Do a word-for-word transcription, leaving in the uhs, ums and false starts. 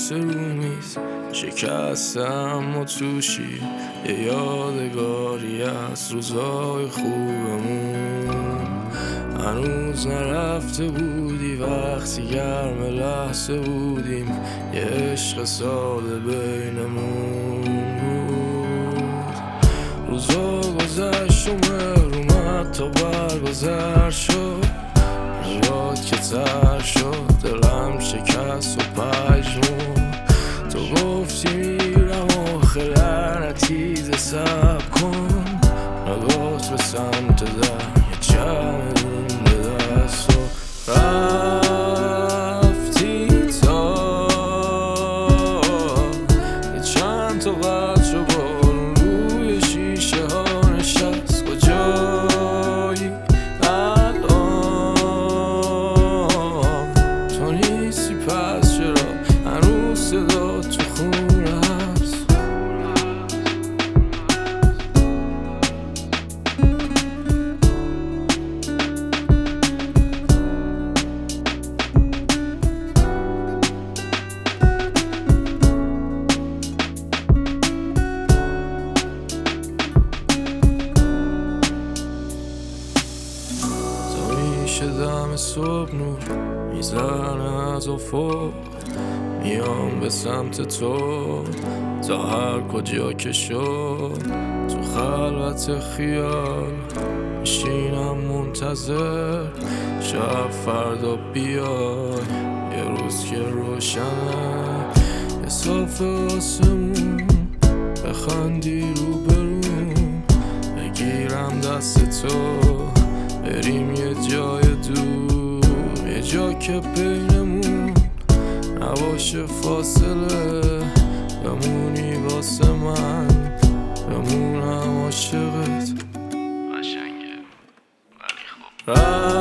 عکس رو میز شکستم و توشی یه یادگاری از روزای خوبمون. هنوز نرفته بودی وقتی گرم لحظه بودیم، یه عشق ساده بینمون بود. روزا گذشت و مهر اومد تا برگذر شد، یاد که تر شد دلم شکست و پژمون. تو گفتی میرم آخه لعنتیزه صبر کن، نگات به سمت در یه چمدون به دست و رفتی تا یه چند تا قطر بارون روی شیشه ها نشست. کجایی الان تو نیستی پس چرا هنوز صدا تو خونه هست؟ دم صبح نور میزنه از افق، میام به سمت تو تا هر کجا که شد. تو خلوت خیال میشینم منتظر شب فردا بیای، یه روز که روشنه یه صاف آسمون، بخندی رو برون بگیرم دست تو، بریم یه جای دور، یه جا که بینمون نباشه فاصله، بمونی واسه من بمونم عاشقت. قشنگه ولی خب